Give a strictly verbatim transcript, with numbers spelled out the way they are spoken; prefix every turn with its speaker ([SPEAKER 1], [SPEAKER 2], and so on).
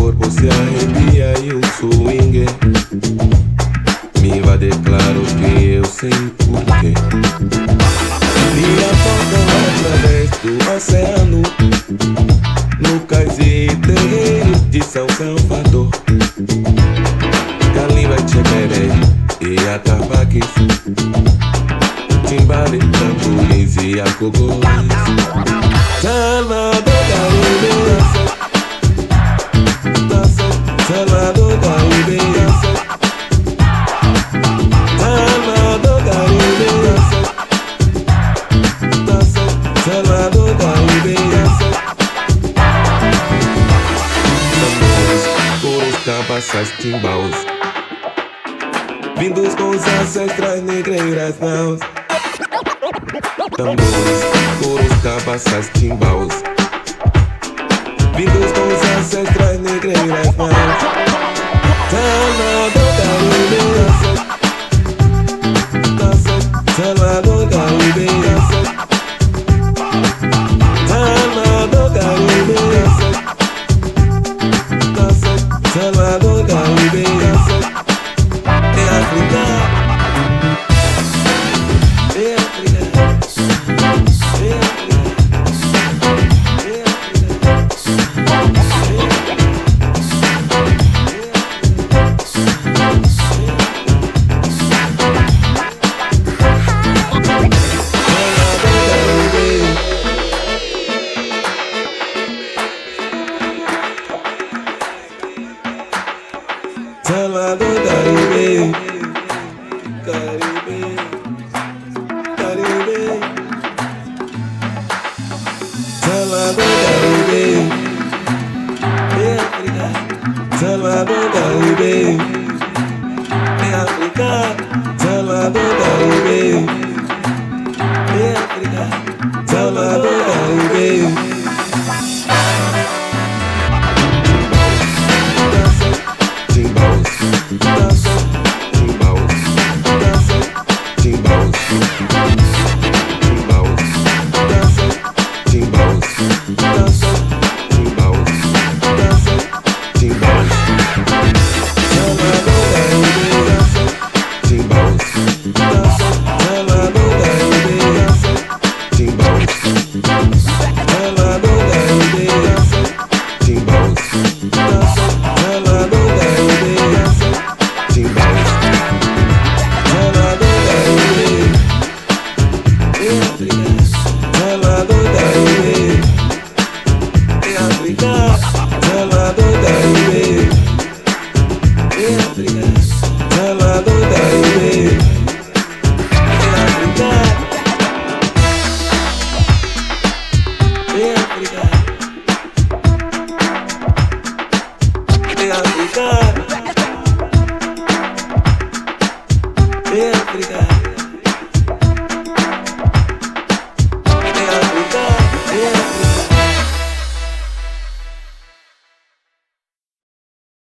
[SPEAKER 1] corpo se arrepia e o swing me invade, claro que eu sei porquê. Minha boca através do oceano, no cais e terreiro de São Salvador. Calimba, Tchemeré e atabaques, timbale, tambores e acogôs. Salvador, Caribe, tá certo. Salvador, Caribe, Salvador, Caribe, tá certo. Salvador, Caribe, tambores, coros, cabaças, timbaos, vindos com os ancestrais negreiras naus. Tambores, coros, cabaças, timbaos, vindos com os ancestrais negreiras naus. Salvador, Caribe, tá certo. Salvador, Caribe, Salvador, Caribe, tá certo. Salvador, Caribe, é África, é África, é África, é Salvador, Caribe, Caribe, Caribe, Salvador, Caribe, é África. Salvador, Caribe, é África. Salvador, Caribe, é África. Salvador, Caribe. Africa.